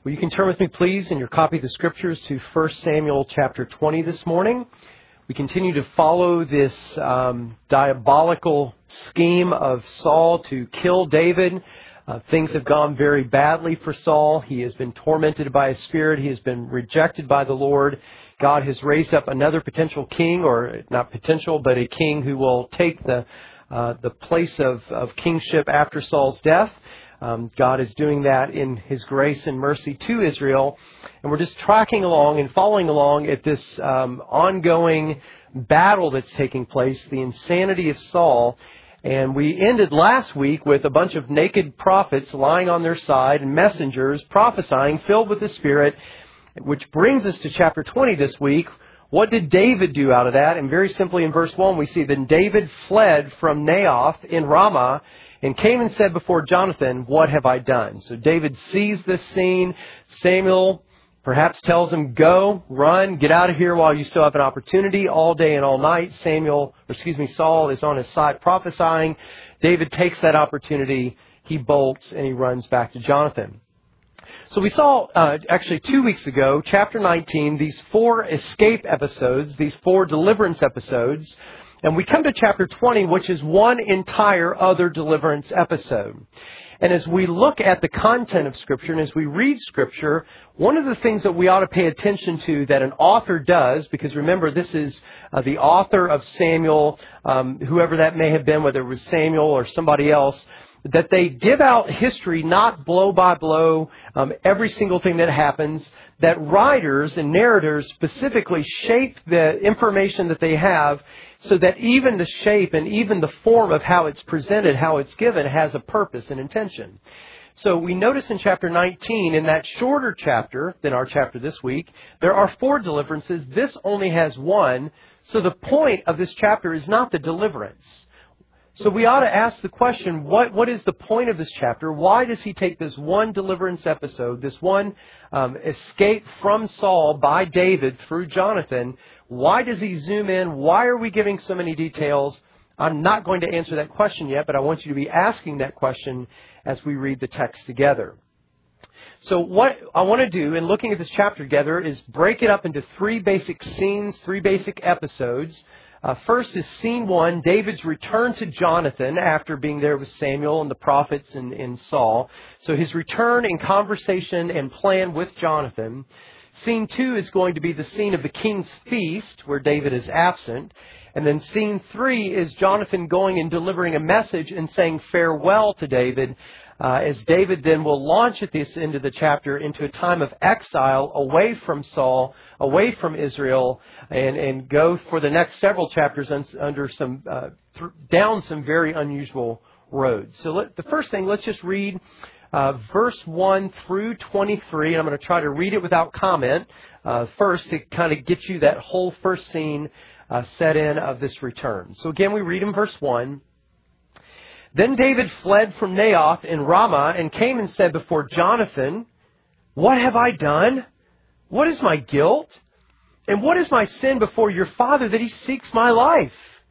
Well, you can turn with me, please, in your copy of the Scriptures to 1 Samuel chapter 20 this morning. We continue to follow this diabolical scheme of Saul to kill David. Things have gone very badly for Saul. He has been tormented by his spirit. He has been rejected by the Lord. God has raised up another potential king, or not potential, but a king who will take the place of kingship after Saul's death. God is doing that in His grace and mercy to Israel. And we're just tracking along and following along at this ongoing battle that's taking place, the insanity of Saul. And we ended last week with a bunch of naked prophets lying on their side and messengers prophesying, filled with the Spirit, which brings us to chapter 20 this week. What did David do out of that? And very simply in verse 1 we see that David fled from Naioth in Ramah and came and said before Jonathan, "What have I done?" So David sees this scene. Samuel perhaps tells him, "Go, run, get out of here while you still have an opportunity." All day and all night, Saul is on his side prophesying. David takes that opportunity. He bolts and he runs back to Jonathan. So we saw, actually 2 weeks ago, chapter 19, these 4 escape episodes, these 4 deliverance episodes. And we come to chapter 20, which is one entire other deliverance episode. And as we look at the content of Scripture and as we read Scripture, one of the things that we ought to pay attention to that an author does, because remember, this is the author of Samuel, whoever that may have been, whether it was Samuel or somebody else, that they give out history not blow by blow, every single thing that happens, that writers and narrators specifically shape the information that they have so that even the shape and even the form of how it's presented, how it's given, has a purpose and intention. So we notice in chapter 19, in that shorter chapter than our chapter this week, there are 4 deliverances. This only has 1. So the point of this chapter is not the deliverance. So we ought to ask the question, what is the point of this chapter? Why does he take this one deliverance episode, this one escape from Saul by David through Jonathan? Why does he zoom in? Why are we giving so many details? I'm not going to answer that question yet, but I want you to be asking that question as we read the text together. So what I want to do in looking at this chapter together is break it up into 3 basic scenes, 3 basic episodes. First is scene 1, David's return to Jonathan after being there with Samuel and the prophets and Saul. So his return in conversation and plan with Jonathan. Scene 2 is going to be the scene of the king's feast where David is absent. And then scene 3 is Jonathan going and delivering a message and saying farewell to David, as David then will launch at this end of the chapter into a time of exile away from Saul, away from Israel, and go for the next several chapters under down some very unusual roads. So the first thing, let's just read verse 1 through 23. I'm going to try to read it without comment first to kind of get you that whole first scene set in of this return. So again, we read in verse 1. Then David fled from Naioth in Ramah and came and said before Jonathan, "What have I done? What is my guilt? And what is my sin before your father that he seeks my life?"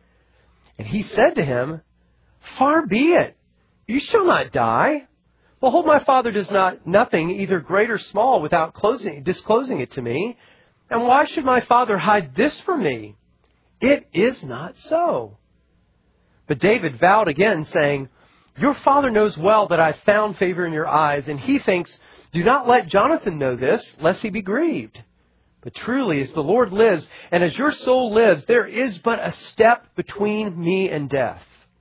And he said to him, "Far be it. You shall not die. Behold, my father does nothing, either great or small, without disclosing it to me. And why should my father hide this from me? It is not so." But David vowed again, saying, "Your father knows well that I found favor in your eyes, and he thinks, 'Do not let Jonathan know this, lest he be grieved.' But truly, as the Lord lives, and as your soul lives, there is but a step between me and death."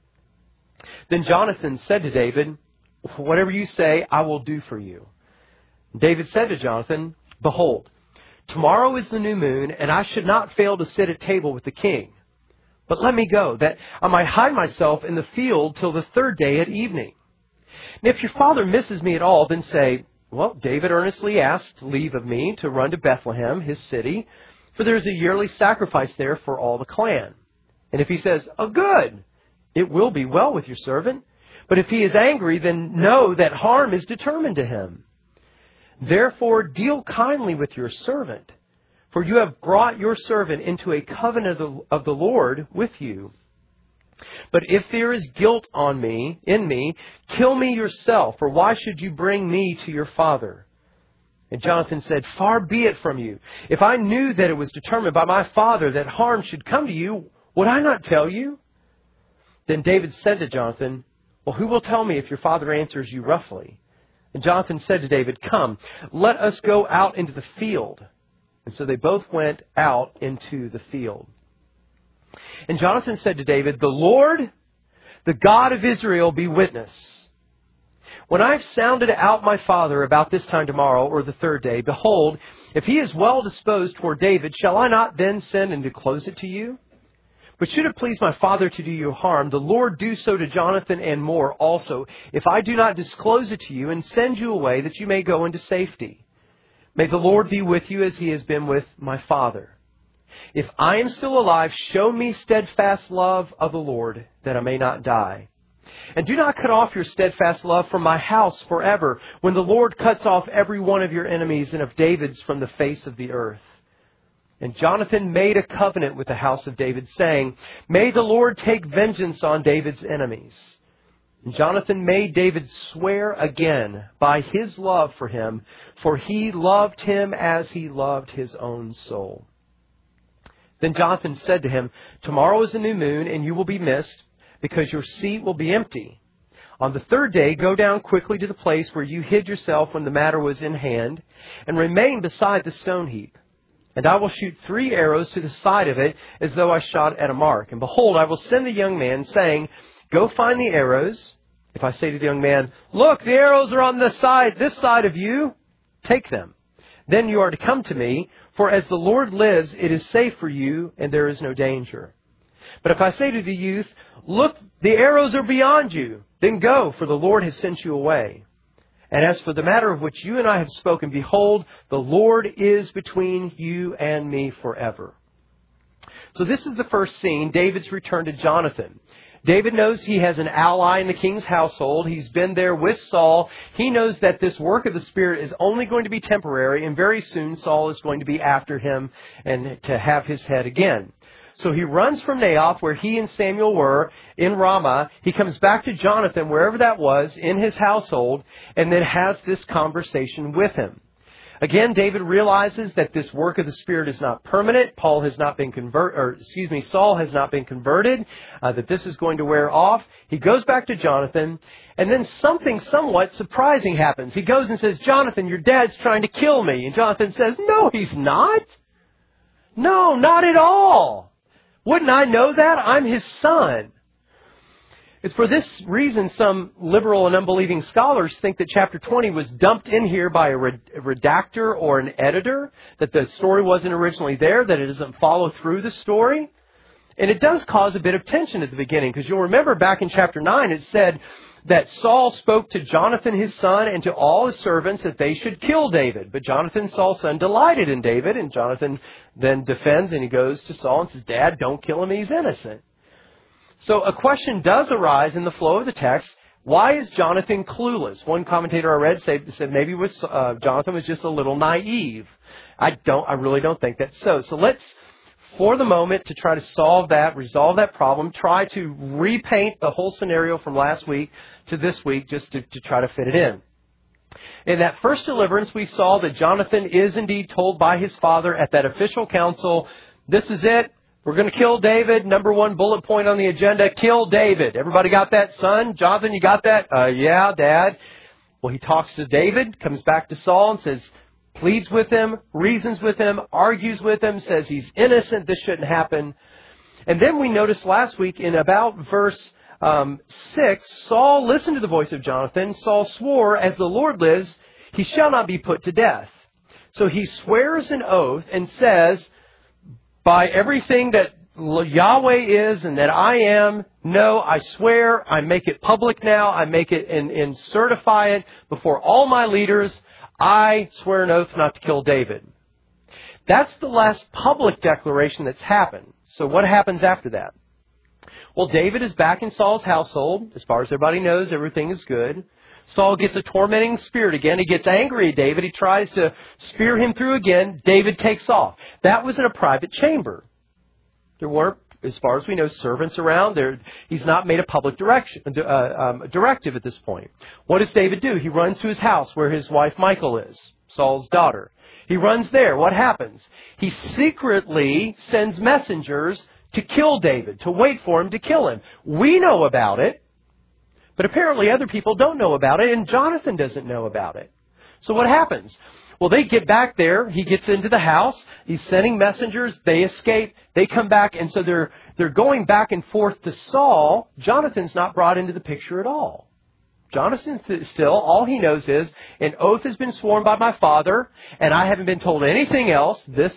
Then Jonathan said to David, "Whatever you say, I will do for you." David said to Jonathan, "Behold, tomorrow is the new moon, and I should not fail to sit at table with the king. But let me go, that I might hide myself in the field till the 3rd day at evening. And if your father misses me at all, then say, 'Well, David earnestly asked leave of me to run to Bethlehem, his city, for there is a yearly sacrifice there for all the clan.' And if he says, 'Oh, good, it will be well with your servant.' But if he is angry, then know that harm is determined to him. Therefore, deal kindly with your servant, for you have brought your servant into a covenant of the Lord with you. But if there is guilt in me, kill me yourself, for why should you bring me to your father?" And Jonathan said, "Far be it from you. If I knew that it was determined by my father that harm should come to you, would I not tell you?" Then David said to Jonathan, "Well, who will tell me if your father answers you roughly?" And Jonathan said to David, "Come, let us go out into the field." And so they both went out into the field. And Jonathan said to David, "The Lord, the God of Israel, be witness. When I have sounded out my father about this time tomorrow or the third day, behold, if he is well disposed toward David, shall I not then send and disclose it to you? But should it please my father to do you harm, the Lord do so to Jonathan and more also, if I do not disclose it to you and send you away that you may go into safety. May the Lord be with you as he has been with my father. If I am still alive, show me steadfast love of the Lord, that I may not die. And do not cut off your steadfast love from my house forever, when the Lord cuts off every one of your enemies and of David's from the face of the earth." And Jonathan made a covenant with the house of David, saying, "May the Lord take vengeance on David's enemies." And Jonathan made David swear again by his love for him, for he loved him as he loved his own soul. Then Jonathan said to him, "Tomorrow is a new moon, and you will be missed, because your seat will be empty. On the third day, go down quickly to the place where you hid yourself when the matter was in hand, and remain beside the stone heap. And I will shoot 3 arrows to the side of it, as though I shot at a mark. And behold, I will send the young man, saying, Go find the arrows. If I say to the young man, Look, the arrows are on this side of you, take them. Then you are to come to me, for as the Lord lives, it is safe for you, and there is no danger. But if I say to the youth, Look, the arrows are beyond you, then go, for the Lord has sent you away. And as for the matter of which you and I have spoken, behold, the Lord is between you and me forever." So this is the first scene, David's return to Jonathan. David knows he has an ally in the king's household. He's been there with Saul. He knows that this work of the Spirit is only going to be temporary, and very soon Saul is going to be after him and to have his head again. So he runs from Naioth, where he and Samuel were, in Ramah. He comes back to Jonathan, wherever that was, in his household, and then has this conversation with him. Again, David realizes that this work of the Spirit is not permanent. Saul has not been converted, that this is going to wear off. He goes back to Jonathan, and then something somewhat surprising happens. He goes and says, "Jonathan, your dad's trying to kill me." And Jonathan says, "No, he's not. No, not at all. Wouldn't I know that? I'm his son." It's for this reason some liberal and unbelieving scholars think that chapter 20 was dumped in here by a redactor or an editor, that the story wasn't originally there, that it doesn't follow through the story. And it does cause a bit of tension at the beginning, because you'll remember back in chapter 9 it said that Saul spoke to Jonathan his son and to all his servants that they should kill David. But Jonathan, Saul's son, delighted in David, and Jonathan then defends, and he goes to Saul and says, "Dad, don't kill him, he's innocent." So a question does arise in the flow of the text. Why is Jonathan clueless? One commentator I read said maybe Jonathan was just a little naive. I really don't think that's so. So let's, for the moment, to try to resolve that problem, try to repaint the whole scenario from last week to this week, just to try to fit it in. In that first deliverance, we saw that Jonathan is indeed told by his father at that official council, "This is it. We're going to kill David. Number 1 bullet point on the agenda, kill David." Everybody got that, son? Jonathan, you got that? Yeah, Dad. Well, he talks to David, comes back to Saul and says, pleads with him, reasons with him, argues with him, says he's innocent, this shouldn't happen. And then we noticed last week in about verse 6, Saul listened to the voice of Jonathan. Saul swore, "As the Lord lives, he shall not be put to death." So he swears an oath and says, "By everything that Yahweh is and that I am, no, I swear, I make it public now, I make it and certify it before all my leaders, I swear an oath not to kill David." That's the last public declaration that's happened. So what happens after that? Well, David is back in Saul's household. As far as everybody knows, everything is good. Saul gets a tormenting spirit again. He gets angry at David. He tries to spear him through again. David takes off. That was in a private chamber. There weren't, as far as we know, servants around. He's not made a public directive at this point. What does David do? He runs to his house where his wife Michal is. Saul's daughter. He runs there. What happens? He secretly sends messengers to kill David, to wait for him to kill him. We know about it, but apparently other people don't know about it, and Jonathan doesn't know about it. So what happens? Well, they get back there. He gets into the house. He's sending messengers. They escape. They come back, and so they're going back and forth to Saul. Jonathan's not brought into the picture at all. Jonathan still, all he knows is, an oath has been sworn by my father, and I haven't been told anything else.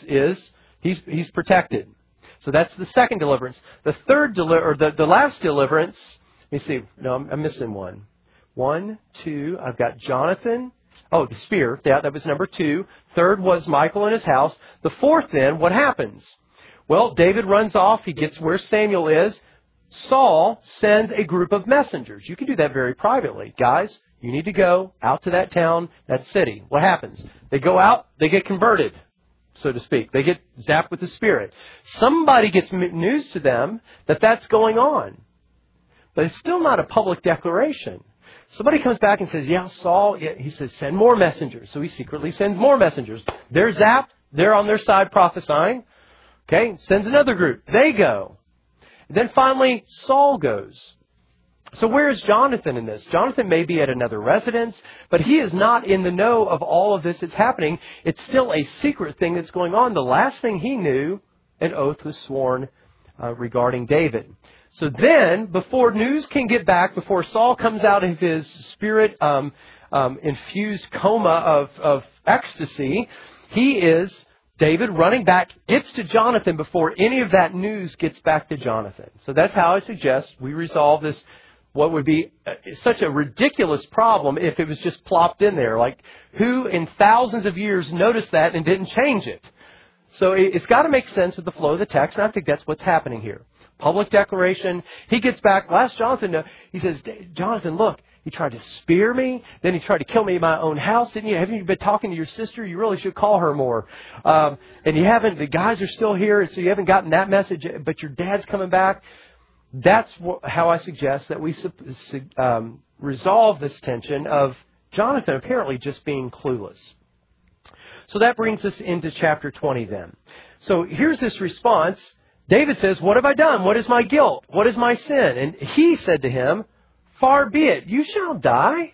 He's protected. So that's the second deliverance. The third the last deliverance, let me see. No, I'm missing one. 1, 2, I've got Jonathan. Oh, the spear. Yeah, that was number 2. Third was Michal in his house. The fourth then, what happens? Well, David runs off. He gets where Samuel is. Saul sends a group of messengers. You can do that very privately. Guys, you need to go out to that town, that city. What happens? They go out, they get converted, so to speak. They get zapped with the Spirit. Somebody gets news to them that that's going on. But it's still not a public declaration. Somebody comes back and says, yeah, Saul, he says, send more messengers. So he secretly sends more messengers. They're zapped. They're on their side prophesying. Okay, sends another group. They go. And then finally, Saul goes. So where is Jonathan in this? Jonathan may be at another residence, but he is not in the know of all of this that's happening. It's still a secret thing that's going on. The last thing he knew, an oath was sworn regarding David. So then, before news can get back, before Saul comes out of his spirit-infused coma of ecstasy, David running back, gets to Jonathan before any of that news gets back to Jonathan. So that's how I suggest we resolve this, what would be such a ridiculous problem if it was just plopped in there. Like, who in thousands of years noticed that and didn't change it? So it's got to make sense with the flow of the text, and I think that's what's happening here. Public declaration. He gets back. Last Jonathan, he says, Jonathan, look, he tried to spear me. Then he tried to kill me in my own house. Didn't you? Haven't you been talking to your sister? You really should call her more. And you haven't. The guys are still here, so you haven't gotten that message. But your dad's coming back. That's how I suggest that we resolve this tension of Jonathan apparently just being clueless. So that brings us into chapter 20 then. So here's this response. David says, what have I done? What is my guilt? What is my sin? And he said to him, far be it, you shall die.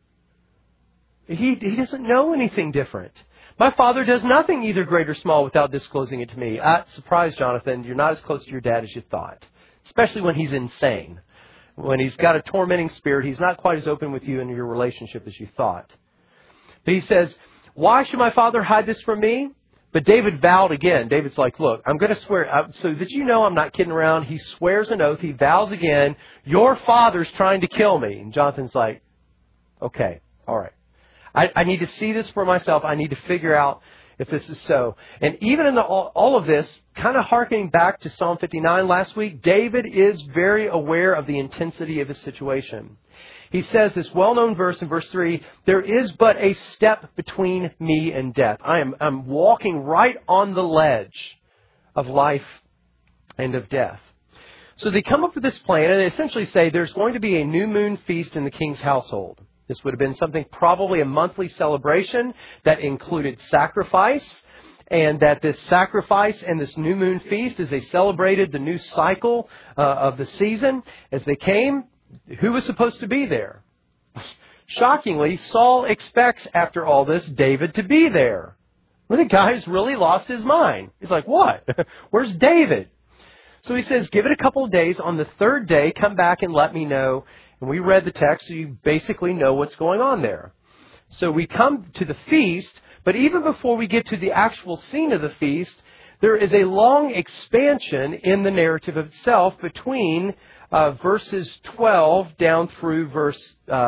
He doesn't know anything different. My father does nothing either great or small without disclosing it to me. Surprise, Jonathan, you're not as close to your dad as you thought. Especially when he's insane. When he's got a tormenting spirit, he's not quite as open with you in your relationship as you thought. But he says, why should my father hide this from me? But David vowed again. David's like, look, I'm going to swear, so that you know I'm not kidding around. He swears an oath. He vows again, your father's trying to kill me. And Jonathan's like, okay, all right. I need to see this for myself. I need to figure out if this is so. And even in all of this, kind of harkening back to Psalm 59 last week, David is very aware of the intensity of his situation. He says this well-known verse in verse 3, there is but a step between me and death. I'm walking right on the ledge of life and of death. So they come up with this plan and they essentially say there's going to be a new moon feast in the king's household. This would have been something, probably a monthly celebration that included sacrifice, and that this sacrifice and this new moon feast, as they celebrated the new cycle of the season, as they came, who was supposed to be there? Shockingly, Saul expects, after all this, David to be there. Well, the guy's really lost his mind. He's like, what? Where's David? So he says, give it a couple of days. On the third day, come back and let me know. And we read the text, so you basically know what's going on there. So we come to the feast, but even before we get to the actual scene of the feast, there is a long expansion in the narrative itself between verses 12 down through verse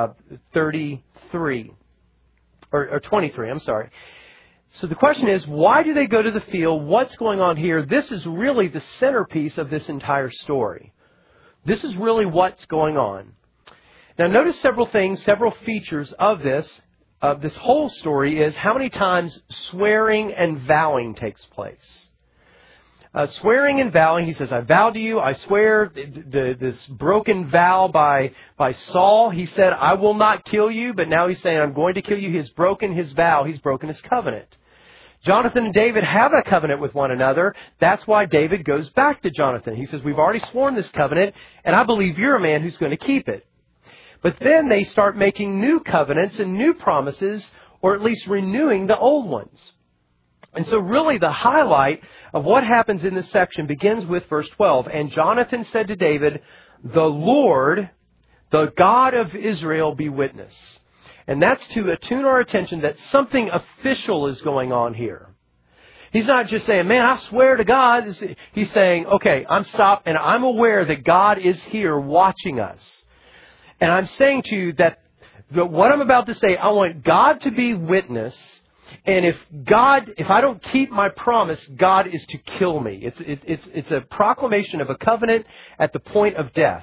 33, or 23, I'm sorry. So the question is, why do they go to the field? What's going on here? This is really the centerpiece of this entire story. This is really what's going on. Now notice several things, several features of this whole story is how many times swearing and vowing takes place. swearing and vowing. He says, I vow to you, I swear, this broken vow by Saul. He said, I will not kill you, but now he's saying, I'm going to kill you. He's broken his vow. He's broken his covenant. Jonathan and David have a covenant with one another. That's why David goes back to Jonathan. He says, we've already sworn this covenant, and I believe you're a man who's going to keep it. But then they start making new covenants and new promises, or at least renewing the old ones. And so really the highlight of what happens in this section begins with verse 12. And Jonathan said to David, the Lord, the God of Israel, be witness. And that's to attune our attention that something official is going on here. He's not just saying, man, I swear to God. He's saying, okay, I'm stopped and I'm aware that God is here watching us. And I'm saying to you that what I'm about to say, I want God to be witness. And if I don't keep my promise, God is to kill me. It's a proclamation of a covenant at the point of death.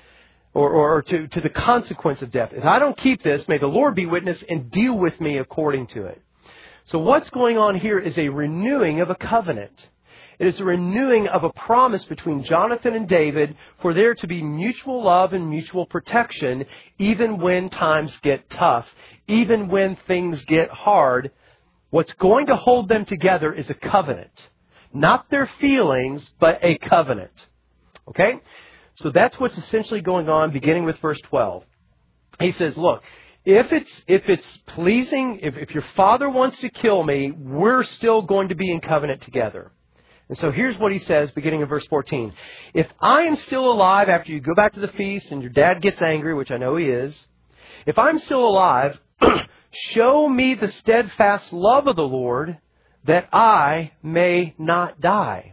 Or to the consequence of death. If I don't keep this, may the Lord be witness and deal with me according to it. So what's going on here is a renewing of a covenant. It is a renewing of a promise between Jonathan and David for there to be mutual love and mutual protection, even when times get tough, even when things get hard. What's going to hold them together is a covenant. Not their feelings, but a covenant. Okay? So that's what's essentially going on, beginning with verse 12. He says, look, if it's pleasing, if your father wants to kill me, we're still going to be in covenant together. And so here's what he says, beginning in verse 14. If I am still alive after you go back to the feast and your dad gets angry, which I know he is, if I'm still alive, show me the steadfast love of the Lord that I may not die.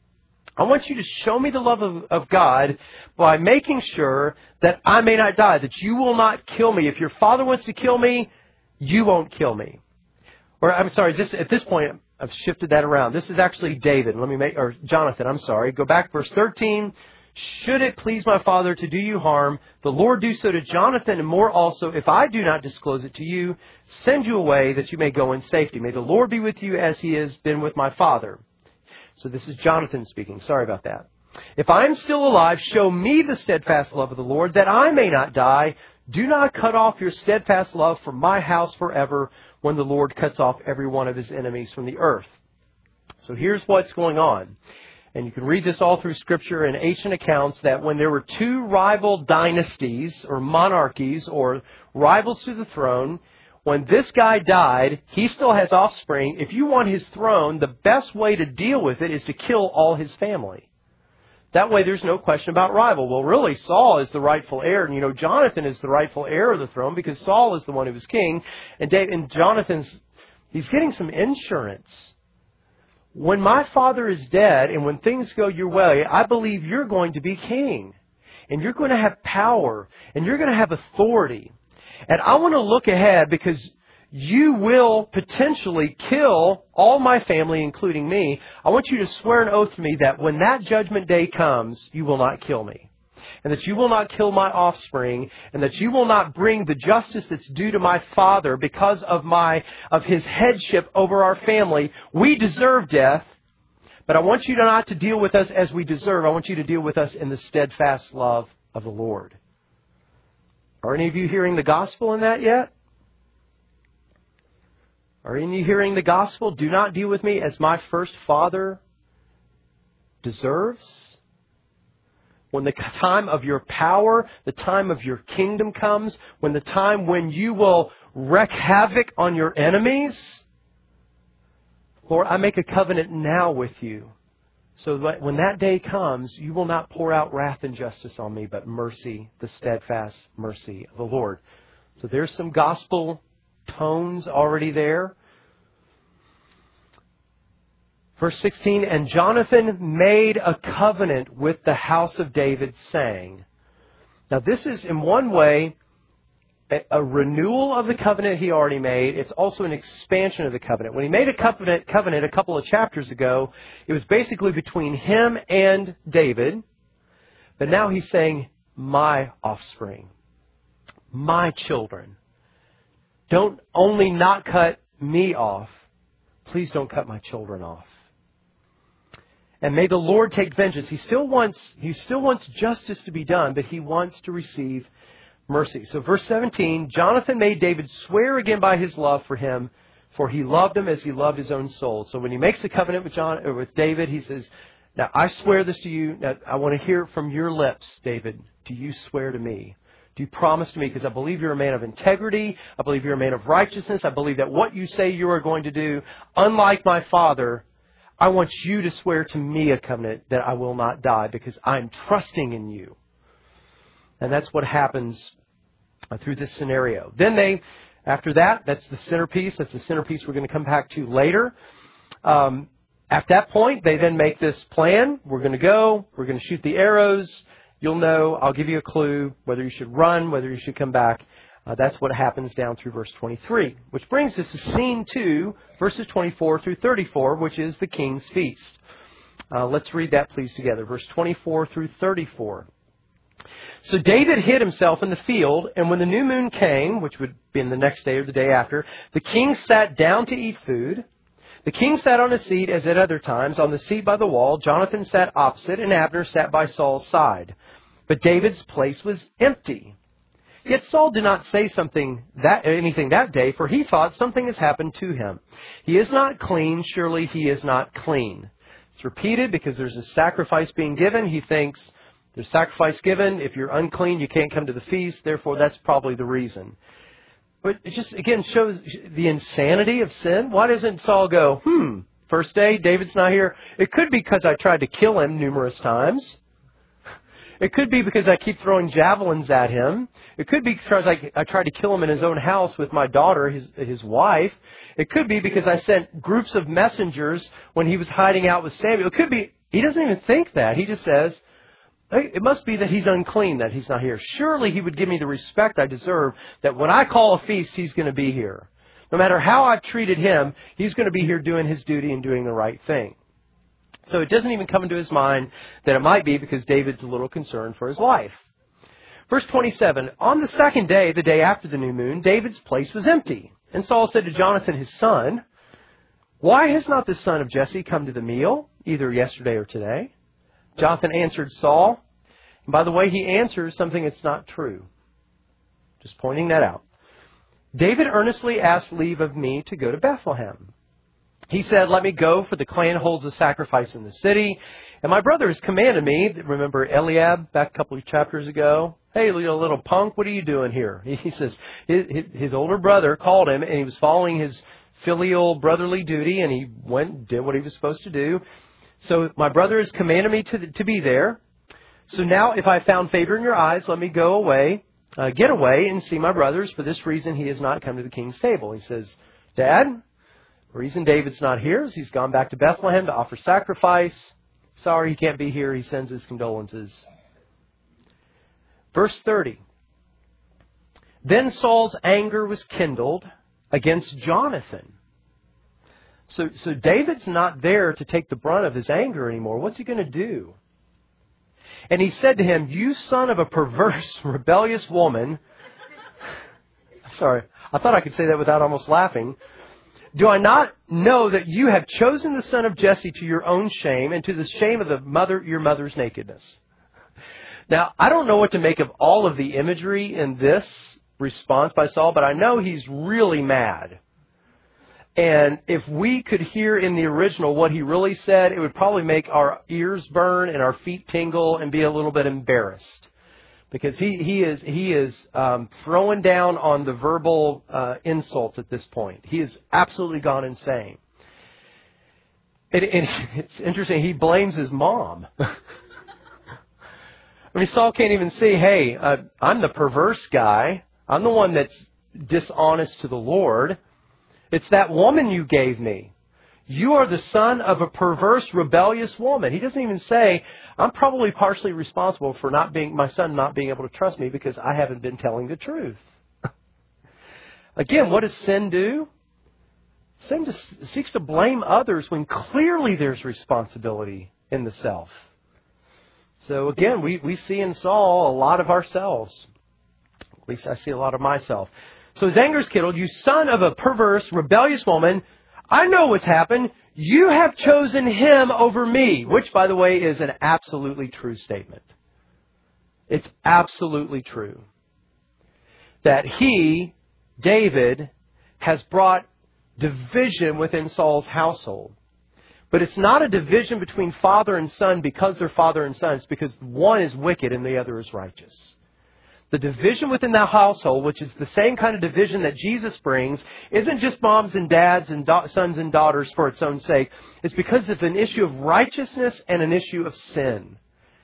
I want you to show me the love of God by making sure that I may not die, that you will not kill me. If your father wants to kill me, you won't kill me. Or I'm sorry, at this point, I've shifted that around. This is actually David. Jonathan, I'm sorry. Go back, verse 13. Should it please my father to do you harm, the Lord do so to Jonathan and more also, if I do not disclose it to you, send you away that you may go in safety. May the Lord be with you as he has been with my father. So this is Jonathan speaking. Sorry about that. If I am still alive, show me the steadfast love of the Lord, that I may not die. Do not cut off your steadfast love from my house forever, when the Lord cuts off every one of his enemies from the earth. So here's what's going on. And you can read this all through Scripture and ancient accounts that when there were two rival dynasties or monarchies or rivals to the throne, when this guy died, he still has offspring. If you want his throne, the best way to deal with it is to kill all his family. That way there's no question about rival. Well, really, Saul is the rightful heir. And, Jonathan is the rightful heir of the throne because Saul is the one who was king. And Jonathan's, he's getting some insurance. When my father is dead and when things go your way, I believe you're going to be king. And you're going to have power. And you're going to have authority. And I want to look ahead because you will potentially kill all my family, including me. I want you to swear an oath to me that when that judgment day comes, you will not kill me. And that you will not kill my offspring. And that you will not bring the justice that's due to my father because of his headship over our family. We deserve death. But I want you not to deal with us as we deserve. I want you to deal with us in the steadfast love of the Lord. Are any of you hearing the gospel in that yet? Are any of you hearing the gospel? Do not deal with me as my first father deserves. When the time of your power, the time of your kingdom comes, when the time when you will wreak havoc on your enemies, Lord, I make a covenant now with you. So that when that day comes, you will not pour out wrath and justice on me, but mercy, the steadfast mercy of the Lord. So there's some gospel tones already there. Verse 16, and Jonathan made a covenant with the house of David, saying. Now this is in one way a renewal of the covenant he already made. It's also an expansion of the covenant. When he made a covenant a couple of chapters ago, it was basically between him and David. But now he's saying, my offspring, my children. Don't only not cut me off, please don't cut my children off. And may the Lord take vengeance. He still wants justice to be done, but he wants to receive mercy. So verse 17, Jonathan made David swear again by his love for him, for he loved him as he loved his own soul. So when he makes a covenant with David, he says, now I swear this to you. Now, I want to hear it from your lips, David. Do you swear to me? Do you promise to me? Because I believe you're a man of integrity. I believe you're a man of righteousness. I believe that what you say you are going to do, unlike my father, I want you to swear to me a covenant that I will not die because I'm trusting in you. And that's what happens through this scenario. Then after that, that's the centerpiece. That's the centerpiece we're going to come back to later. At that point, they then make this plan. We're going to go. We're going to shoot the arrows. You'll know. I'll give you a clue whether you should run, whether you should come back. That's what happens down through verse 23, which brings us to scene 2, verses 24 through 34, which is the king's feast. Let's read that, please, together. Verse 24 through 34. So David hid himself in the field, and when the new moon came, which would be the next day or the day after, the king sat down to eat food. The king sat on a seat as at other times, on the seat by the wall. Jonathan sat opposite, and Abner sat by Saul's side. But David's place was empty. Yet Saul did not say anything that day, for he thought something has happened to him. He is not clean, surely he is not clean. It's repeated because there's a sacrifice being given. He thinks there's sacrifice given. If you're unclean, you can't come to the feast. Therefore, that's probably the reason. But it just, again, shows the insanity of sin. Why doesn't Saul go, first day, David's not here? It could be because I tried to kill him numerous times. It could be because I keep throwing javelins at him. It could be because I tried to kill him in his own house with my daughter, his wife. It could be because I sent groups of messengers when he was hiding out with Samuel. It could be, he doesn't even think that. He just says, it must be that he's unclean, that he's not here. Surely he would give me the respect I deserve, that when I call a feast, he's going to be here. No matter how I've treated him, he's going to be here doing his duty and doing the right thing. So it doesn't even come into his mind that it might be because David's a little concerned for his life. Verse 27, on the second day, the day after the new moon, David's place was empty. And Saul said to Jonathan, his son, why has not the son of Jesse come to the meal, either yesterday or today? Jonathan answered Saul. And by the way, he answers something that's not true. Just pointing that out. David earnestly asked leave of me to go to Bethlehem. He said, let me go, for the clan holds a sacrifice in the city. And my brother has commanded me, remember Eliab back a couple of chapters ago? Hey, little punk, what are you doing here? He says, his older brother called him, and he was following his filial brotherly duty, and he went and did what he was supposed to do. So my brother has commanded me to be there. So now if I found favor in your eyes, let me go away, get away and see my brothers. For this reason, he has not come to the king's table. He says, Dad, the reason David's not here is he's gone back to Bethlehem to offer sacrifice. Sorry, he can't be here. He sends his condolences. Verse 30. Then Saul's anger was kindled against Jonathan. So David's not there to take the brunt of his anger anymore. What's he going to do? And he said to him, you son of a perverse, rebellious woman. Sorry, I thought I could say that without almost laughing. Do I not know that you have chosen the son of Jesse to your own shame and to the shame of your mother's nakedness? Now, I don't know what to make of all of the imagery in this response by Saul, but I know he's really mad. And if we could hear in the original what he really said, it would probably make our ears burn and our feet tingle and be a little bit embarrassed. Because he is throwing down on the verbal insults at this point. He has absolutely gone insane. It's interesting. He blames his mom. I mean, Saul can't even see, hey, I'm the perverse guy. I'm the one that's dishonest to the Lord. It's that woman you gave me. You are the son of a perverse, rebellious woman. He doesn't even say, I'm probably partially responsible for my son not being able to trust me because I haven't been telling the truth. Again, what does sin do? Sin just seeks to blame others when clearly there's responsibility in the self. So again, we see in Saul a lot of ourselves. At least I see a lot of myself. So his anger is kindled. You son of a perverse, rebellious woman, I know what's happened. You have chosen him over me, which, by the way, is an absolutely true statement. It's absolutely true that he, David, has brought division within Saul's household. But it's not a division between father and son because they're father and son. It's because one is wicked and the other is righteous. The division within that household, which is the same kind of division that Jesus brings, isn't just moms and dads and sons and daughters for its own sake. It's because of an issue of righteousness and an issue of sin.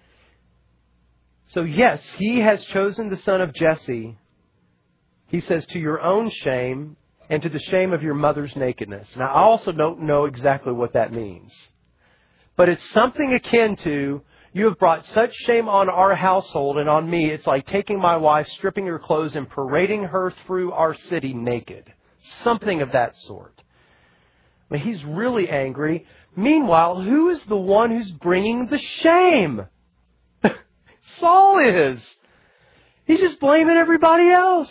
So yes, he has chosen the son of Jesse. He says, to your own shame and to the shame of your mother's nakedness. Now, I also don't know exactly what that means. But it's something akin to, you have brought such shame on our household and on me, it's like taking my wife, stripping her clothes, and parading her through our city naked. Something of that sort. I mean, he's really angry. Meanwhile, who is the one who's bringing the shame? Saul is. He's just blaming everybody else.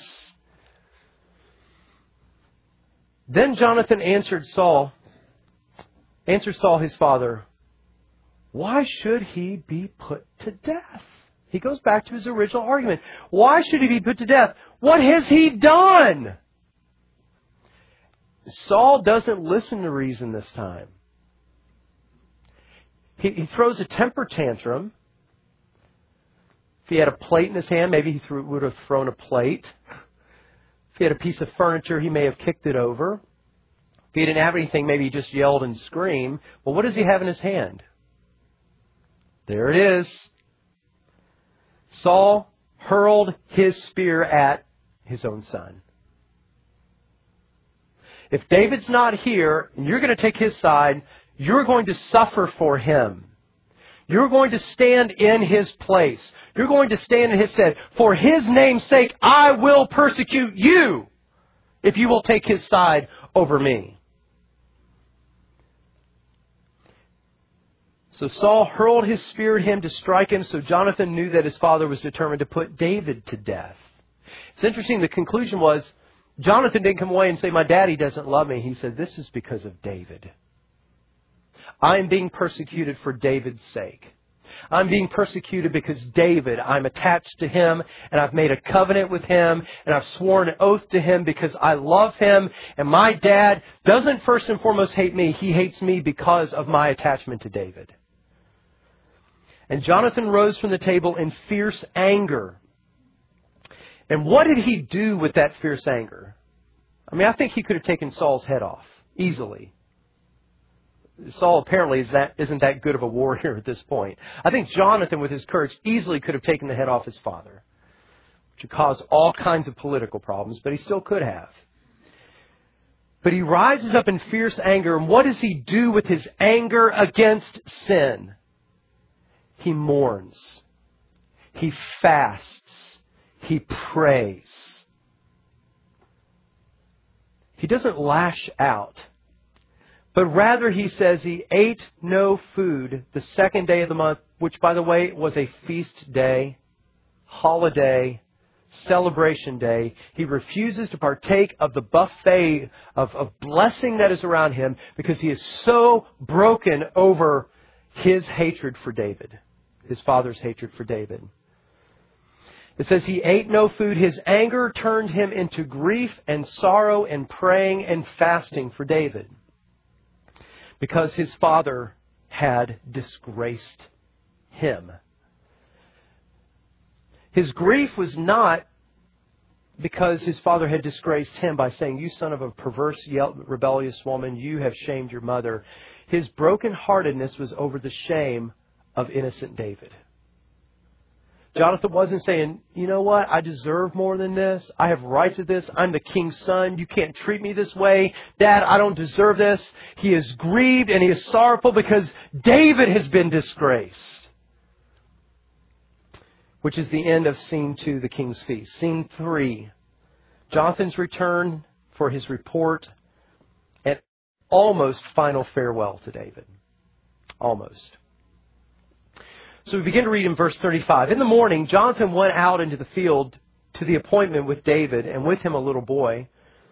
Then Jonathan answered Saul his father, why should he be put to death? He goes back to his original argument. Why should he be put to death? What has he done? Saul doesn't listen to reason this time. He throws a temper tantrum. If he had a plate in his hand, maybe he would have thrown a plate. If he had a piece of furniture, he may have kicked it over. If he didn't have anything, maybe he just yelled and screamed. Well, what does he have in his hand? There it is. Saul hurled his spear at his own son. If David's not here and you're going to take his side, you're going to suffer for him. You're going to stand in his place. You're going to stand in his stead. For his name's sake, I will persecute you if you will take his side over me. So Saul hurled his spear at him to strike him, so Jonathan knew that his father was determined to put David to death. It's interesting, the conclusion was, Jonathan didn't come away and say, my daddy doesn't love me. He said, this is because of David. I am being persecuted for David's sake. I'm being persecuted because David, I'm attached to him, and I've made a covenant with him, and I've sworn an oath to him because I love him, and my dad doesn't first and foremost hate me. He hates me because of my attachment to David. And Jonathan rose from the table in fierce anger. And what did he do with that fierce anger? I mean, I think he could have taken Saul's head off easily. Saul apparently isn't that good of a warrior at this point. I think Jonathan, with his courage, easily could have taken the head off his father, which would cause all kinds of political problems, but he still could have. But he rises up in fierce anger, and what does he do with his anger against sin? He mourns. He fasts. He prays. He doesn't lash out. But rather, he says he ate no food the second day of the month, which, by the way, was a feast day, holiday, celebration day. He refuses to partake of the buffet of blessing that is around him because he is so broken over his hatred for David, his father's hatred for David. It says he ate no food. His anger turned him into grief and sorrow and praying and fasting for David, because his father had disgraced him. His grief was not because his father had disgraced him by saying, you son of a perverse, rebellious woman, you have shamed your mother. His brokenheartedness was over the shame of innocent David. Jonathan wasn't saying, you know what, I deserve more than this. I have rights to this. I'm the king's son. You can't treat me this way. Dad, I don't deserve this. He is grieved and he is sorrowful because David has been disgraced. Which is the end of scene 2, the king's feast. Scene 3, Jonathan's return for his report and almost final farewell to David. Almost. So we begin to read in verse 35. In the morning, Jonathan went out into the field to the appointment with David, and with him a little boy.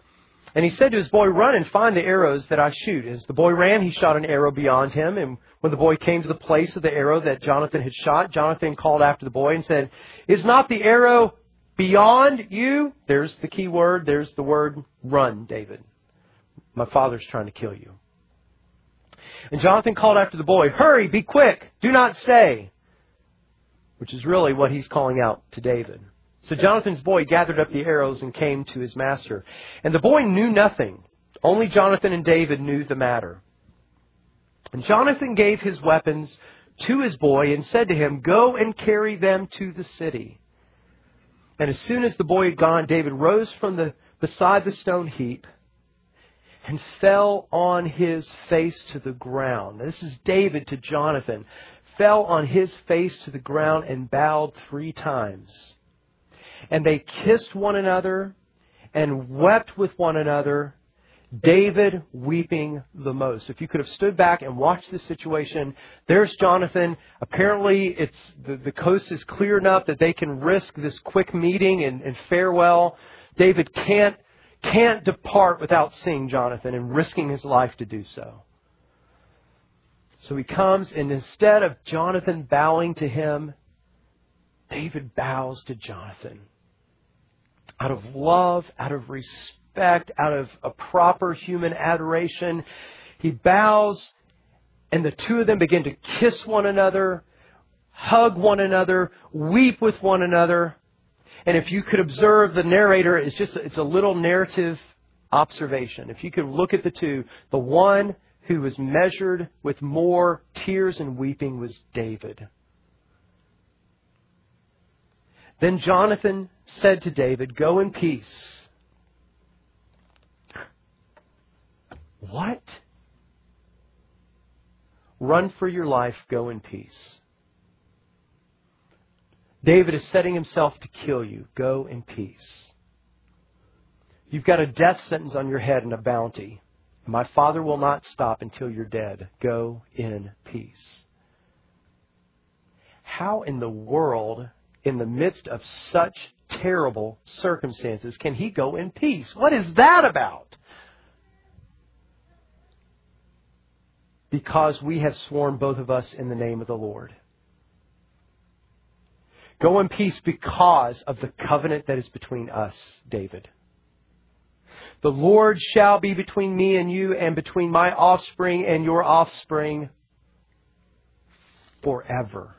And he said to his boy, run and find the arrows that I shoot. As the boy ran, he shot an arrow beyond him. And when the boy came to the place of the arrow that Jonathan had shot, Jonathan called after the boy and said, is not the arrow beyond you? There's the key word. There's the word, run, David. My father's trying to kill you. And Jonathan called after the boy, hurry, be quick, do not stay. Which is really what he's calling out to David. So Jonathan's boy gathered up the arrows and came to his master. And the boy knew nothing. Only Jonathan and David knew the matter. And Jonathan gave his weapons to his boy and said to him, go and carry them to the city. And as soon as the boy had gone, David rose from beside the stone heap and fell on his face to the ground. Now, this is David to Jonathan. Fell on his face to the ground and bowed 3 times. And they kissed one another and wept with one another, David weeping the most. If you could have stood back and watched this situation, there's Jonathan. Apparently, the coast is clear enough that they can risk this quick meeting and farewell. David can't depart without seeing Jonathan and risking his life to do so. So he comes, and instead of Jonathan bowing to him, David bows to Jonathan. Out of love, out of respect, out of a proper human adoration, he bows, and the two of them begin to kiss one another, hug one another, weep with one another. And if you could observe the narrator, it's a little narrative observation. If you could look at the two, the one who was measured with more tears and weeping was David. Then Jonathan said to David, go in peace. What? Run for your life, go in peace. David is setting himself to kill you. Go in peace. You've got a death sentence on your head and a bounty. My father will not stop until you're dead. Go in peace. How in the world, in the midst of such terrible circumstances, can he go in peace? What is that about? Because we have sworn, both of us, in the name of the Lord. Go in peace because of the covenant that is between us, David. The Lord shall be between me and you, and between my offspring and your offspring forever.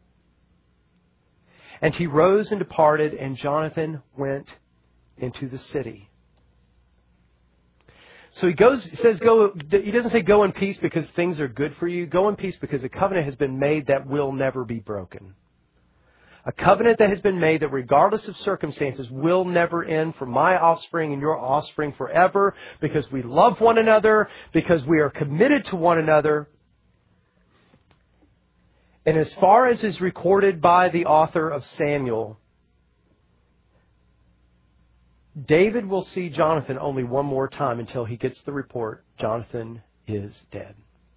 And he rose and departed, and Jonathan went into the city. So he says go. He doesn't say go in peace because things are good for you. Go in peace because a covenant has been made that will never be broken. A covenant that has been made that regardless of circumstances will never end for my offspring and your offspring forever, because we love one another, because we are committed to one another. And as far as is recorded by the author of Samuel, David will see Jonathan only one more time until he gets the report, Jonathan is dead.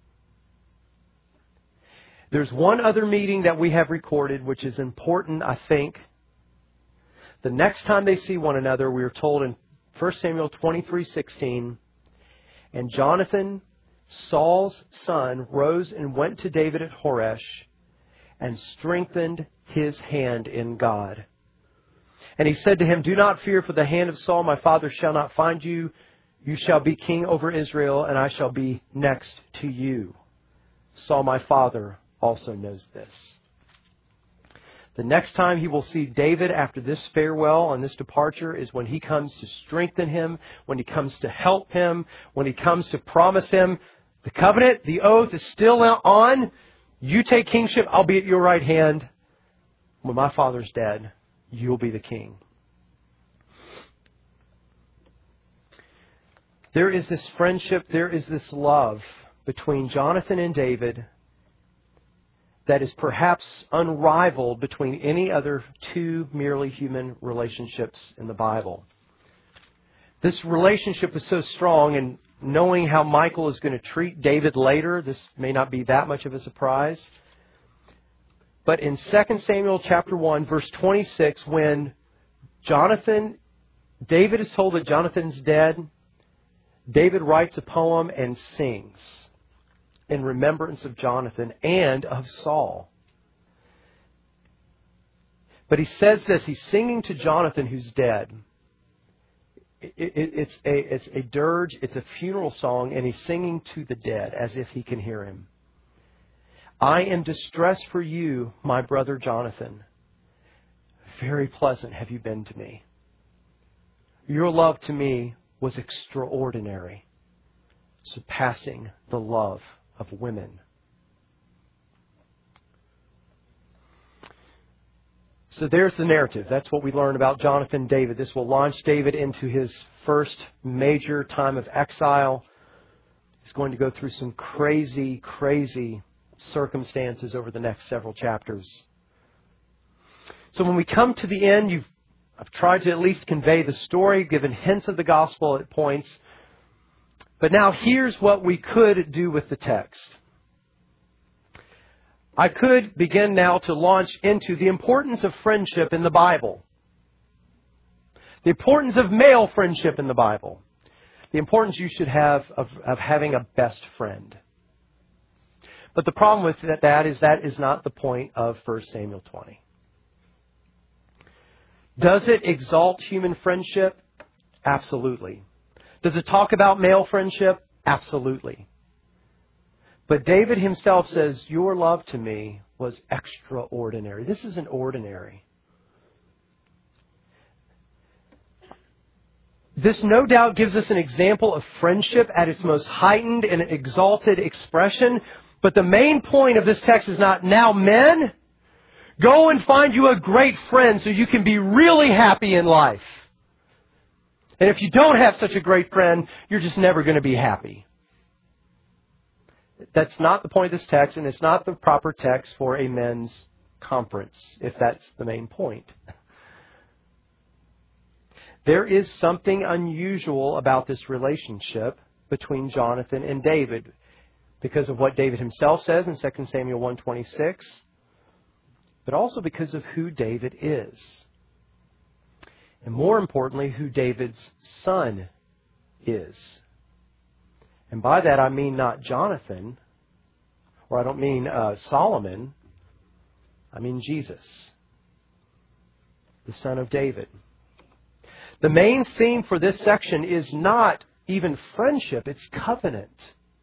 There's one other meeting that we have recorded, which is important, I think. The next time they see one another, we are told in 1 Samuel 23:16, and Jonathan, Saul's son, rose and went to David at Horesh and strengthened his hand in God. And he said to him, do not fear, for the hand of Saul my father shall not find you. You shall be king over Israel, and I shall be next to you. Saul my father also knows this. The next time he will see David after this farewell and this departure is when he comes to strengthen him, when he comes to help him, when he comes to promise him the covenant, the oath is still on. You take kingship, I'll be at your right hand. When my father's dead, you'll be the king. There is this friendship, there is this love between Jonathan and David that is perhaps unrivaled between any other two merely human relationships in the Bible. This relationship is so strong, and knowing how Michal is going to treat David later, this may not be that much of a surprise. But in 2 Samuel chapter 1, verse 26, when David is told that Jonathan's dead, David writes a poem and sings in remembrance of Jonathan and of Saul. But he says this, he's singing to Jonathan who's dead. It's a dirge, it's a funeral song, and he's singing to the dead as if he can hear him. I am distressed for you, my brother Jonathan. Very pleasant have you been to me. Your love to me was extraordinary, surpassing the love of women. So there's the narrative. That's what we learn about Jonathan and David. This will launch David into his first major time of exile. He's going to go through some crazy, crazy circumstances over the next several chapters. So when we come to the end, I've tried to at least convey the story, given hints of the gospel at points. But now here's what we could do with the text. I could begin now to launch into the importance of friendship in the Bible. The importance of male friendship in the Bible. The importance you should have of having a best friend. But the problem with that is not the point of 1 Samuel 20. Does it exalt human friendship? Absolutely. Does it talk about male friendship? Absolutely. But David himself says, your love to me was extraordinary. This isn't ordinary. This no doubt gives us an example of friendship at its most heightened and exalted expression. But the main point of this text is not, now men, go and find you a great friend so you can be really happy in life. And if you don't have such a great friend, you're just never going to be happy. That's not the point of this text, and it's not the proper text for a men's conference, if that's the main point. There is something unusual about this relationship between Jonathan and David because of what David himself says in 2 Samuel 1:26, but also because of who David is. And more importantly, who David's son is. And by that I mean not Jonathan, or I don't mean Solomon, I mean Jesus, the son of David. The main theme for this section is not even friendship, it's covenant.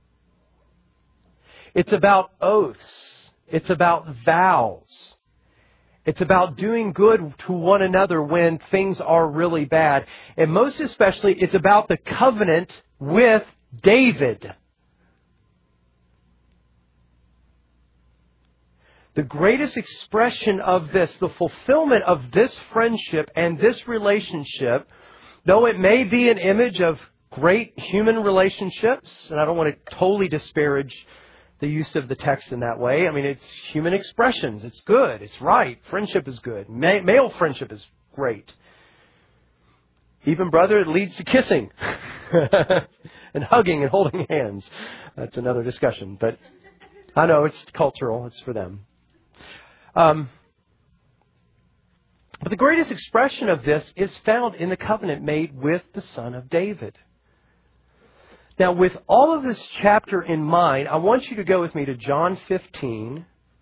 It's about oaths. It's about vows. It's about doing good to one another when things are really bad. And most especially, it's about the covenant with David. The greatest expression of this, the fulfillment of this friendship and this relationship, though it may be an image of great human relationships, and I don't want to totally disparage the use of the text in that way. I mean, it's human expressions. It's good. It's right. Friendship is good. Male friendship is great. Even, brother, it leads to kissing and hugging and holding hands. That's another discussion. But I know it's cultural. It's for them. But the greatest expression of this is found in the covenant made with the Son of David. Now, with all of this chapter in mind, I want you to go with me to John 15.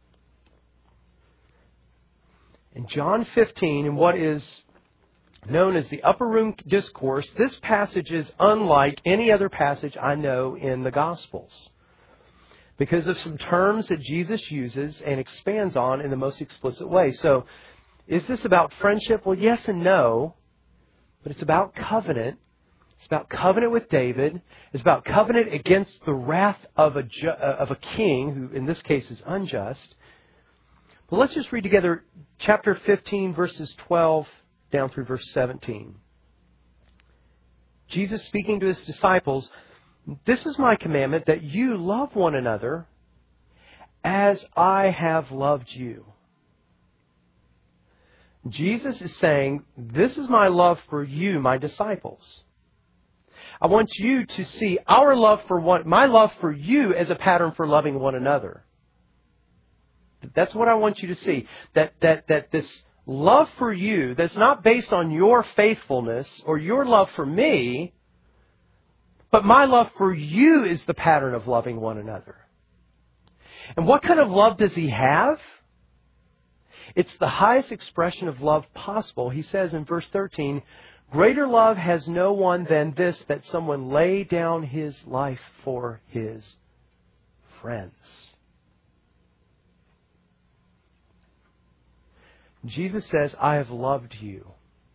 In John 15, in what is known as the Upper Room Discourse, this passage is unlike any other passage I know in the Gospels, because of some terms that Jesus uses and expands on in the most explicit way. So, is this about friendship? Well, yes and no, but it's about covenant. It's about covenant with David. It's about covenant against the wrath of a king, who in this case is unjust. But let's just read together chapter 15, verses 12 down through verse 17. Jesus speaking to His disciples, "This is my commandment, that you love one another as I have loved you." Jesus is saying, this is my love for you, my disciples. I want you to see my love for you as a pattern for loving one another. That's what I want you to see. That this love for you, that's not based on your faithfulness or your love for me, But my love for you is the pattern of loving one another. And what kind of love does he have? It's the highest expression of love possible. He says in verse 13, greater love has no one than this, that someone lay down his life for his friends. Jesus says, I have loved you.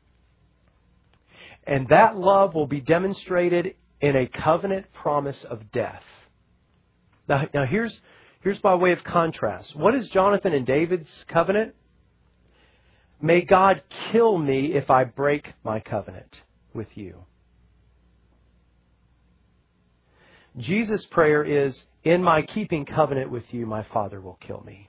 And that love will be demonstrated in a covenant promise of death. Now here's by way of contrast. What is Jonathan and David's covenant? May God kill me if I break my covenant with you. Jesus' prayer is, in my keeping covenant with you, my Father will kill me.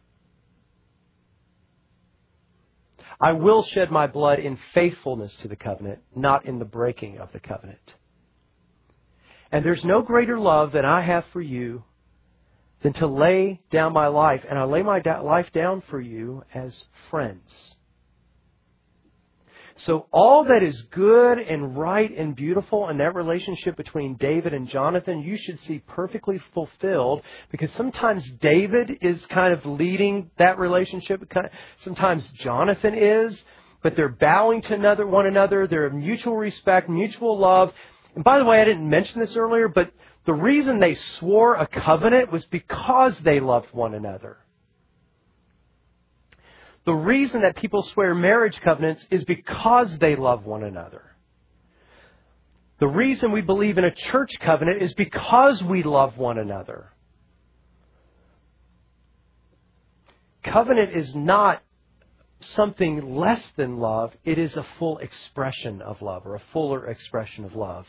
I will shed my blood in faithfulness to the covenant, not in the breaking of the covenant. And there's no greater love that I have for you than to lay down my life. And I lay my life down for you as friends. So all that is good and right and beautiful in that relationship between David and Jonathan, you should see perfectly fulfilled, because sometimes David is kind of leading that relationship. Sometimes Jonathan is, but they're bowing to one another. They're of mutual respect, mutual love. And by the way, I didn't mention this earlier, but the reason they swore a covenant was because they loved one another. The reason that people swear marriage covenants is because they love one another. The reason we believe in a church covenant is because we love one another. Covenant is not something less than love. It is a full expression of love, or a fuller expression of love.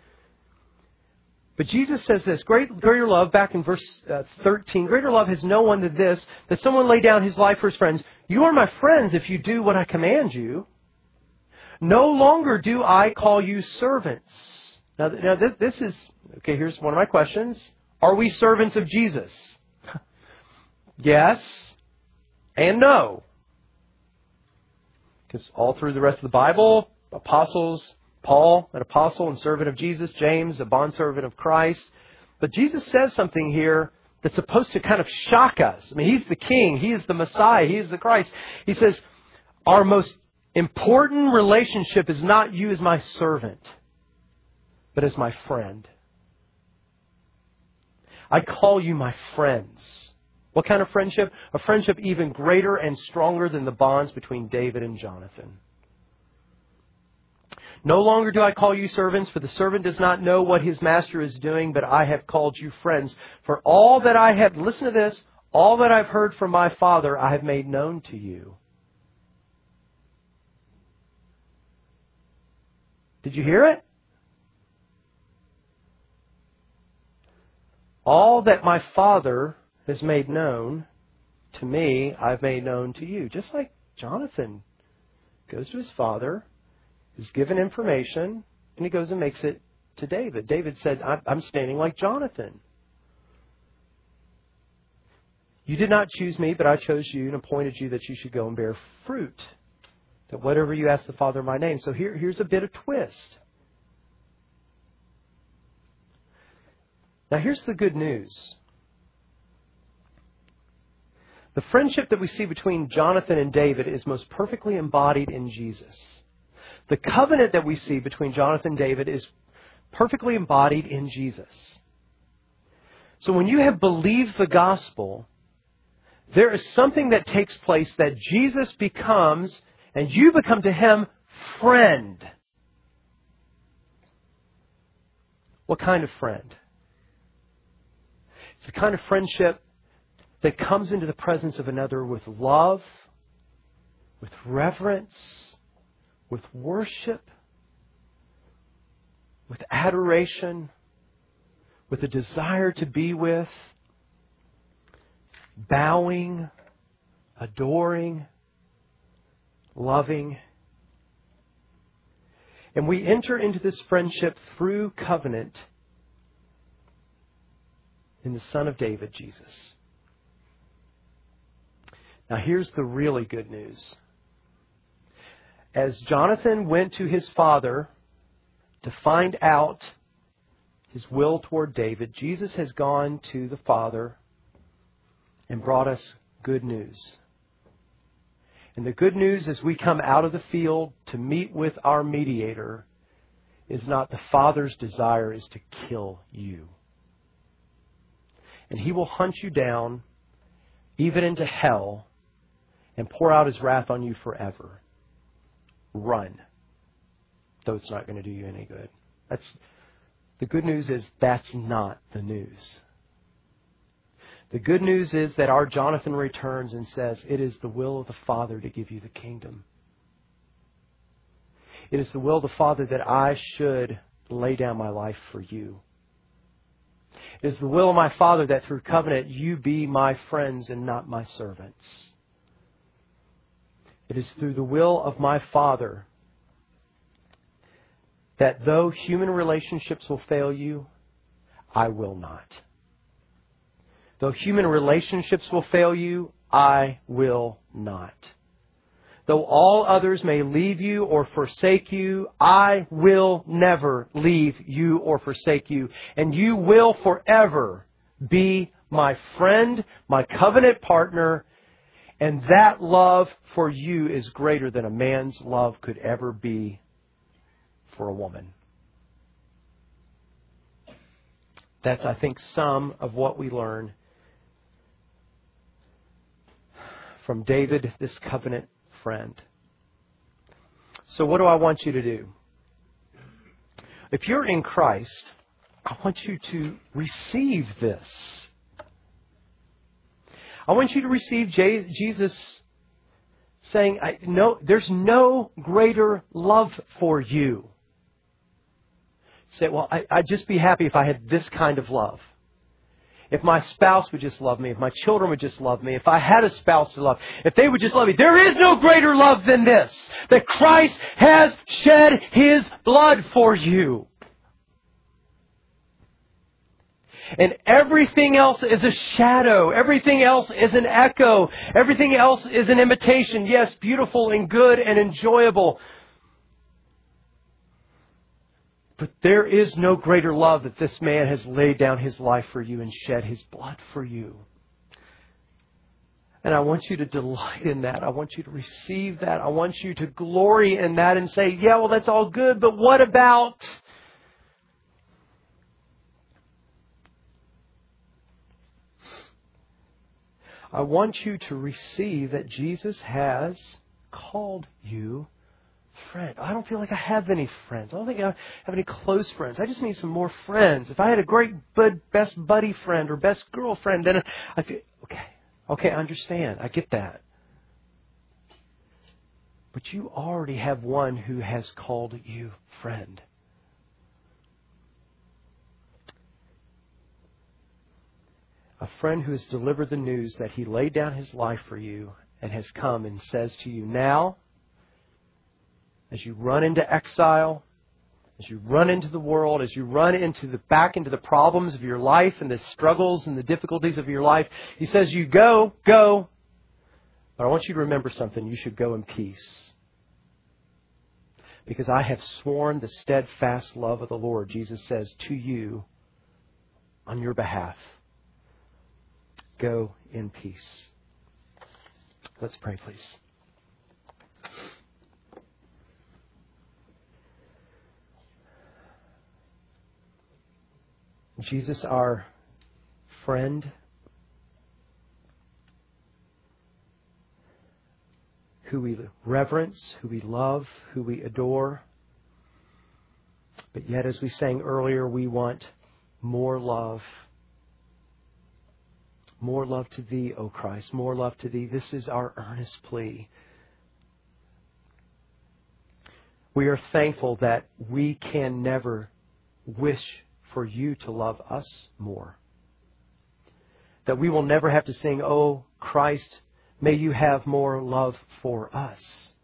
But Jesus says this, greater love, back in verse 13, greater love has no one than this, that someone lay down his life for his friends. You are my friends if you do what I command you. No longer do I call you servants. Now this is, okay, here's one of my questions. Are we servants of Jesus? Yes and no. Because all through the rest of the Bible, apostles, Paul, an apostle and servant of Jesus, James, a bondservant of Christ. But Jesus says something here that's supposed to kind of shock us. I mean, He's the King. He is the Messiah. He is the Christ. He says, our most important relationship is not you as my servant, but as my friend. I call you my friends. What kind of friendship? A friendship even greater and stronger than the bonds between David and Jonathan. No longer do I call you servants, for the servant does not know what his master is doing, but I have called you friends. For all that I have, listen to this, all that I've heard from my Father, I have made known to you. Did you hear it? All that my Father has made known to me, I've made known to you. Just like Jonathan goes to his father, is given information, and he goes and makes it to David. David said, I'm standing like Jonathan. You did not choose me, but I chose you and appointed you that you should go and bear fruit. That whatever you ask the Father in my name. So here's a bit of twist. Now here's the good news. The friendship that we see between Jonathan and David is most perfectly embodied in Jesus. The covenant that we see between Jonathan and David is perfectly embodied in Jesus. So when you have believed the gospel, there is something that takes place that Jesus becomes, and you become to Him, friend. What kind of friend? It's the kind of friendship that comes into the presence of another with love, with reverence, with worship, with adoration, with a desire to be with, bowing, adoring, loving. And we enter into this friendship through covenant in the Son of David, Jesus. Now here's the really good news. As Jonathan went to his father to find out His will toward David, Jesus has gone to the Father and brought us good news. And the good news as we come out of the field to meet with our mediator is not the Father's desire is to kill you. And He will hunt you down, even into hell, and pour out His wrath on you forever. Run. Though it's not going to do you any good. The good news is that's not the news. The good news is that our Jonathan returns and says, it is the will of the Father to give you the kingdom. It is the will of the Father that I should lay down my life for you. It is the will of my Father that through covenant you be my friends and not my servants. It is through the will of my Father that though human relationships will fail you, I will not. Though human relationships will fail you, I will not. Though all others may leave you or forsake you, I will never leave you or forsake you. And you will forever be my friend, my covenant partner. And that love for you is greater than a man's love could ever be for a woman. That's, I think, some of what we learn from David, this covenant friend. So what do I want you to do? If you're in Christ, I want you to receive this. I want you to receive Jesus saying, there's no greater love for you. Say, well, I'd just be happy if I had this kind of love. If my spouse would just love me, if my children would just love me, if I had a spouse to love, if they would just love me. There is no greater love than this, that Christ has shed His blood for you. And everything else is a shadow. Everything else is an echo. Everything else is an imitation. Yes, beautiful and good and enjoyable. But there is no greater love that this man has laid down his life for you and shed his blood for you. And I want you to delight in that. I want you to receive that. I want you to glory in that and say, yeah, well, that's all good, but what about... I want you to receive that Jesus has called you friend. I don't feel like I have any friends. I don't think I have any close friends. I just need some more friends. If I had a great best buddy friend or best girlfriend, then I feel, okay, I understand. I get that. But you already have one who has called you friend. A friend who has delivered the news that He laid down His life for you and has come and says to you, now, as you run into exile, as you run into the world, as you run back into the problems of your life and the struggles and the difficulties of your life, He says, you go. But I want you to remember something. You should go in peace. Because I have sworn the steadfast love of the Lord, Jesus says, to you on your behalf. Go in peace. Let's pray, please. Jesus, our friend, who we reverence, who we love, who we adore. But yet, as we sang earlier, we want more love. More love to Thee, O Christ. More love to Thee. This is our earnest plea. We are thankful that we can never wish for You to love us more. That we will never have to sing, oh Christ, may You have more love for us.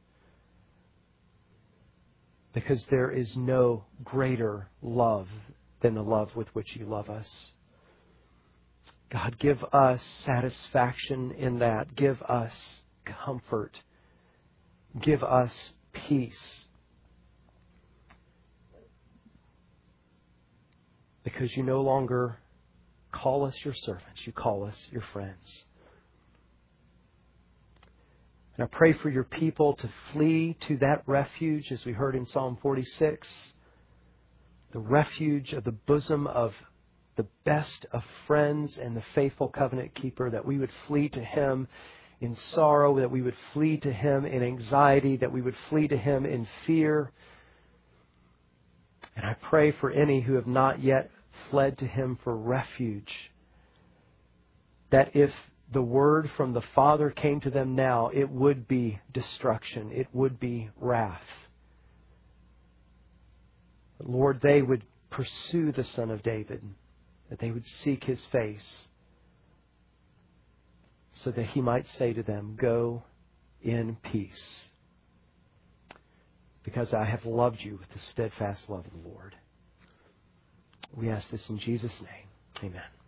Because there is no greater love than the love with which You love us. God, give us satisfaction in that. Give us comfort. Give us peace. because you no longer call us your servants. You call us your friends. And I pray for your people to flee to that refuge, as we heard in Psalm 46, the refuge of the bosom of the best of friends and the faithful covenant keeper, that we would flee to Him in sorrow, that we would flee to Him in anxiety, that we would flee to Him in fear. And I pray for any who have not yet fled to Him for refuge, that if the word from the Father came to them now, it would be destruction. It would be wrath. But Lord, they would pursue the Son of David, that they would seek His face, so that He might say to them, "Go in peace, because I have loved you with the steadfast love of the Lord." We ask this in Jesus' name. Amen.